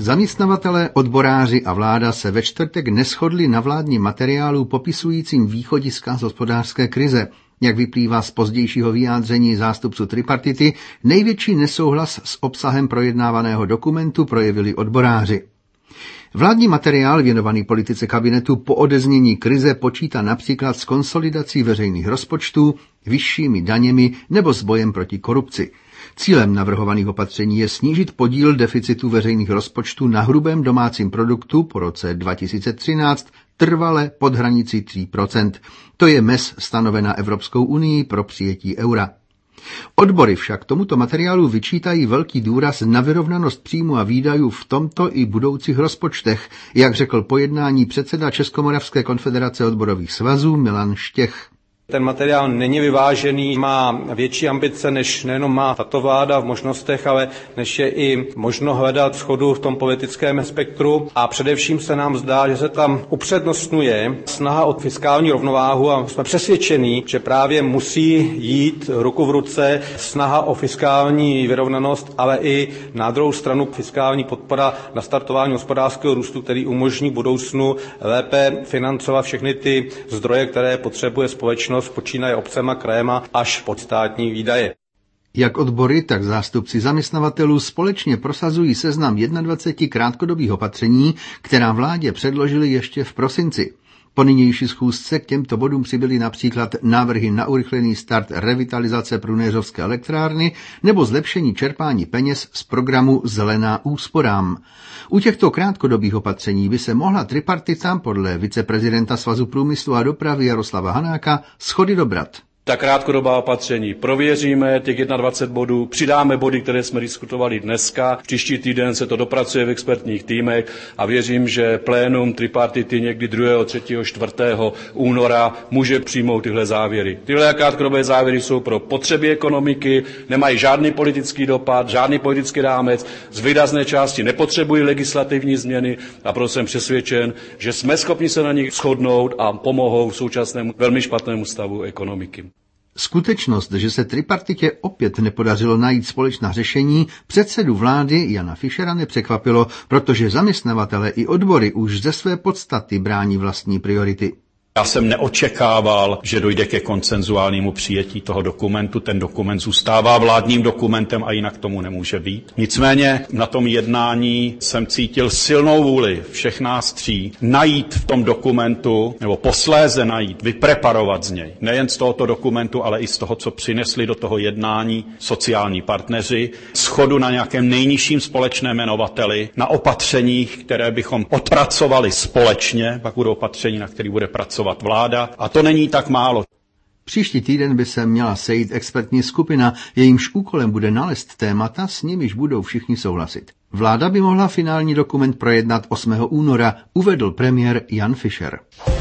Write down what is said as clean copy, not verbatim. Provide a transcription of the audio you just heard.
Zaměstnavatelé, odboráři a vláda se ve čtvrtek neshodli na vládním materiálu popisujícím východiska z hospodářské krize. Jak vyplývá z pozdějšího vyjádření zástupců tripartity, největší nesouhlas s obsahem projednávaného dokumentu projevili odboráři. Vládní materiál věnovaný politice kabinetu po odeznění krize počítá například s konsolidací veřejných rozpočtů, vyššími daněmi nebo s bojem proti korupci. Cílem navrhovaných opatření je snížit podíl deficitu veřejných rozpočtů na hrubém domácím produktu po roce 2013 trvale pod hranici 3%. To je mez stanovená Evropskou unii pro přijetí eura. Odbory však tomuto materiálu vyčítají velký důraz na vyrovnanost příjmu a výdajů v tomto i budoucích rozpočtech, jak řekl po jednání předseda Českomoravské konfederace odborových svazů Milan Štěch. Ten materiál není vyvážený, má větší ambice, než nejenom má tato vláda v možnostech, ale než je i možno hledat shodu v tom politickém spektru. A především se nám zdá, že se tam upřednostňuje snaha o fiskální rovnováhu a jsme přesvědčení, že právě musí jít ruku v ruce snaha o fiskální vyrovnanost, ale i na druhou stranu fiskální podpora na startování hospodářského růstu, který umožní v budoucnu lépe financovat všechny ty zdroje, které potřebuje společnost, počínaje obcema, krajema až pod státní výdaje. Jak odbory, tak zástupci zaměstnavatelů společně prosazují seznam 21 krátkodobých opatření, která vládě předložili ještě v prosinci. Po nynější schůzce k těmto bodům přibyly například návrhy na urychlený start revitalizace Prunéřovské elektrárny nebo zlepšení čerpání peněz z programu Zelená úsporám. U těchto krátkodobých opatření by se mohla tripartita podle viceprezidenta Svazu průmyslu a dopravy Jaroslava Hanáka schody dobrat. Ta krátkodobá opatření prověříme, těch 21 bodů, přidáme body, které jsme diskutovali dneska. Příští týden se to dopracuje v expertních týmech a věřím, že plénum tripartity někdy 2., 3., 4. února může přijmout tyhle závěry. Tyhle krátkodobé závěry jsou pro potřeby ekonomiky, nemají žádný politický dopad, žádný politický rámec, z výrazné části nepotřebují legislativní změny a proto jsem přesvědčen, že jsme schopni se na nich shodnout a pomohou současnému velmi špatnému stavu ekonomiky. Skutečnost, že se tripartitě opět nepodařilo najít společná řešení, předsedu vlády Jana Fischera nepřekvapilo, protože zaměstnavatele i odbory už ze své podstaty brání vlastní priority. Já jsem neočekával, že dojde ke konsenzuálnímu přijetí toho dokumentu. Ten dokument zůstává vládním dokumentem a jinak tomu nemůže být. Nicméně na tom jednání jsem cítil silnou vůli všech nás tří najít v tom dokumentu, nebo posléze najít, vypreparovat z něj, nejen z tohoto dokumentu, ale i z toho, co přinesli do toho jednání sociální partneři, shodu na nějakém nejnižším společném jmenovateli, na opatřeních, které bychom odpracovali společně, pak budou opatření, na kterých bude pracovat vláda, a to není tak málo. Příští týden by se měla sejít expertní skupina, jejímž úkolem bude nalézt témata, s nimiž budou všichni souhlasit. Vláda by mohla finální dokument projednat 8. února, uvedl premiér Jan Fischer.